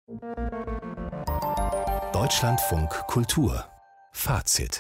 Deutschlandfunk Kultur Fazit.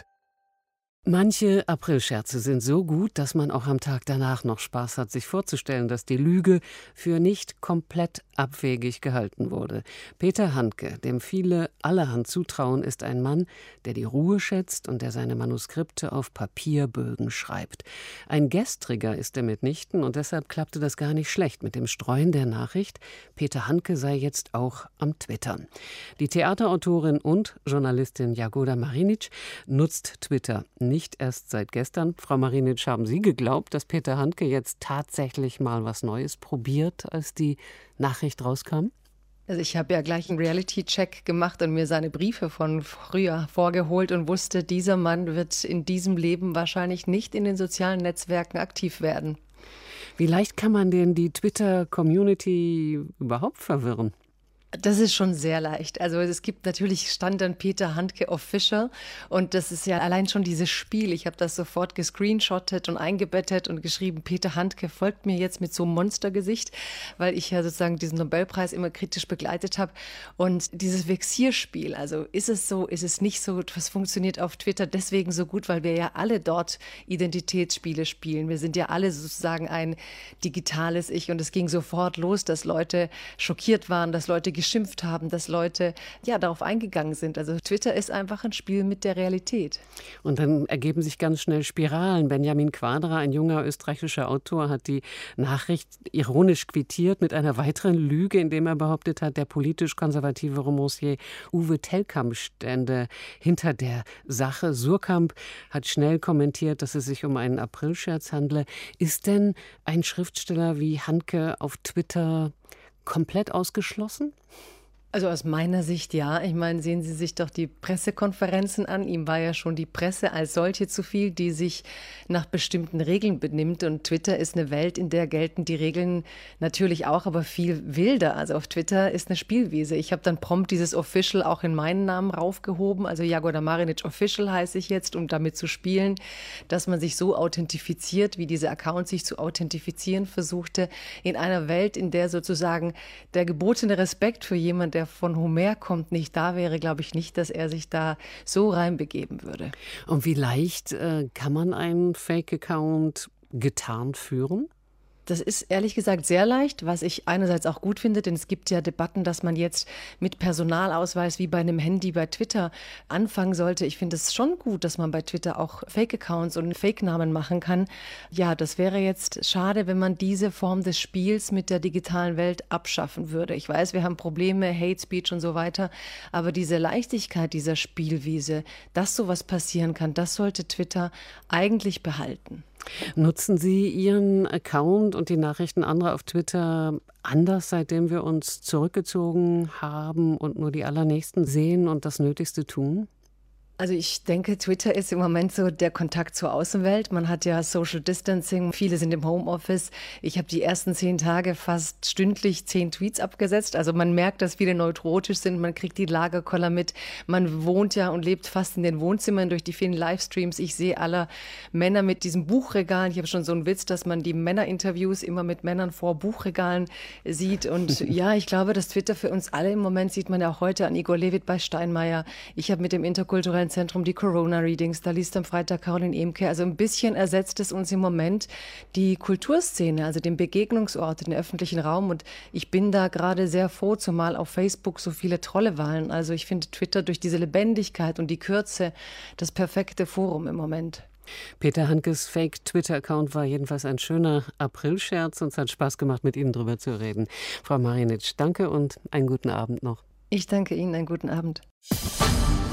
Manche Aprilscherze sind so gut, dass man auch am Tag danach noch Spaß hat, sich vorzustellen, dass die Lüge für nicht komplett abwegig gehalten wurde. Peter Handke, dem viele allerhand zutrauen, ist ein Mann, der die Ruhe schätzt und der seine Manuskripte auf Papierbögen schreibt. Ein Gestriger ist er mitnichten und deshalb klappte das gar nicht schlecht mit dem Streuen der Nachricht, Peter Handke sei jetzt auch am Twittern. Die Theaterautorin und Journalistin Jagoda Marinic nutzt Twitter nicht erst seit gestern. Frau Marinic, haben Sie geglaubt, dass Peter Handke jetzt tatsächlich mal was Neues probiert, als die Nachricht rauskam? Also ich habe ja gleich einen Reality-Check gemacht und mir seine Briefe von früher vorgeholt und wusste, dieser Mann wird in diesem Leben wahrscheinlich nicht in den sozialen Netzwerken aktiv werden. Wie leicht kann man denn die Twitter-Community überhaupt verwirren? Das ist schon sehr leicht. Also es gibt natürlich, stand dann Peter Handke Official und das ist ja allein schon dieses Spiel. Ich habe das sofort gescreenshottet und eingebettet und geschrieben, Peter Handke folgt mir jetzt mit so einem Monstergesicht, weil ich ja sozusagen diesen Nobelpreis immer kritisch begleitet habe. Und dieses Vexierspiel, also ist es so, ist es nicht so, was funktioniert auf Twitter deswegen so gut, weil wir ja alle dort Identitätsspiele spielen. Wir sind ja alle sozusagen ein digitales Ich und es ging sofort los, dass Leute schockiert waren, dass Leute geschimpft haben, dass Leute darauf eingegangen sind. Also Twitter ist einfach ein Spiel mit der Realität. Und dann ergeben sich ganz schnell Spiralen. Benjamin Quadra, ein junger österreichischer Autor, hat die Nachricht ironisch quittiert mit einer weiteren Lüge, indem er behauptet hat, der politisch konservative Romancier Uwe Tellkamp stände hinter der Sache. Surkamp hat schnell kommentiert, dass es sich um einen Aprilscherz handle. Ist denn ein Schriftsteller wie Handke auf Twitter komplett ausgeschlossen? Also aus meiner Sicht ja. Ich meine, sehen Sie sich doch die Pressekonferenzen an. Ihm war ja schon die Presse als solche zu viel, die sich nach bestimmten Regeln benimmt. Und Twitter ist eine Welt, in der gelten die Regeln natürlich auch, aber viel wilder. Also auf Twitter ist eine Spielwiese. Ich habe dann prompt dieses Official auch in meinen Namen raufgehoben. Also Jagoda Marinic Official heiße ich jetzt, um damit zu spielen, dass man sich so authentifiziert, wie diese Account sich zu authentifizieren versuchte, in einer Welt, in der sozusagen der gebotene Respekt für jemanden, der von Homer kommt, nicht da wäre, glaube ich nicht, dass er sich da so reinbegeben würde. Und wie leicht kann man einen Fake-Account getarnt führen? Das ist ehrlich gesagt sehr leicht, was ich einerseits auch gut finde, denn es gibt ja Debatten, dass man jetzt mit Personalausweis wie bei einem Handy bei Twitter anfangen sollte. Ich finde es schon gut, dass man bei Twitter auch Fake-Accounts und Fake-Namen machen kann. Ja, das wäre jetzt schade, wenn man diese Form des Spiels mit der digitalen Welt abschaffen würde. Ich weiß, wir haben Probleme, Hate Speech und so weiter, aber diese Leichtigkeit dieser Spielwiese, dass sowas passieren kann, das sollte Twitter eigentlich behalten. Nutzen Sie Ihren Account und die Nachrichten anderer auf Twitter anders, seitdem wir uns zurückgezogen haben und nur die Allernächsten sehen und das Nötigste tun? Also ich denke, Twitter ist im Moment so der Kontakt zur Außenwelt. Man hat ja Social Distancing, viele sind im Homeoffice. Ich habe die ersten 10 Tage fast stündlich 10 Tweets abgesetzt. Also man merkt, dass viele neurotisch sind, man kriegt die Lagerkoller mit. Man wohnt ja und lebt fast in den Wohnzimmern durch die vielen Livestreams. Ich sehe alle Männer mit diesem Buchregal. Ich habe schon so einen Witz, dass man die Männerinterviews immer mit Männern vor Buchregalen sieht. Und ja, ich glaube, dass Twitter für uns alle im Moment, sieht man ja auch heute an Igor Levit bei Steinmeier. Ich habe mit dem interkulturellen Zentrum die Corona-Readings, da liest am Freitag Caroline Emke. Also ein bisschen ersetzt es uns im Moment die Kulturszene, also den Begegnungsort, den öffentlichen Raum. Und ich bin da gerade sehr froh, zumal auf Facebook so viele Trollewahlen. Also ich finde Twitter durch diese Lebendigkeit und die Kürze das perfekte Forum im Moment. Peter Handkes Fake-Twitter-Account war jedenfalls ein schöner Aprilscherz und es hat Spaß gemacht, mit Ihnen drüber zu reden. Frau Marinic, danke und einen guten Abend noch. Ich danke Ihnen, einen guten Abend.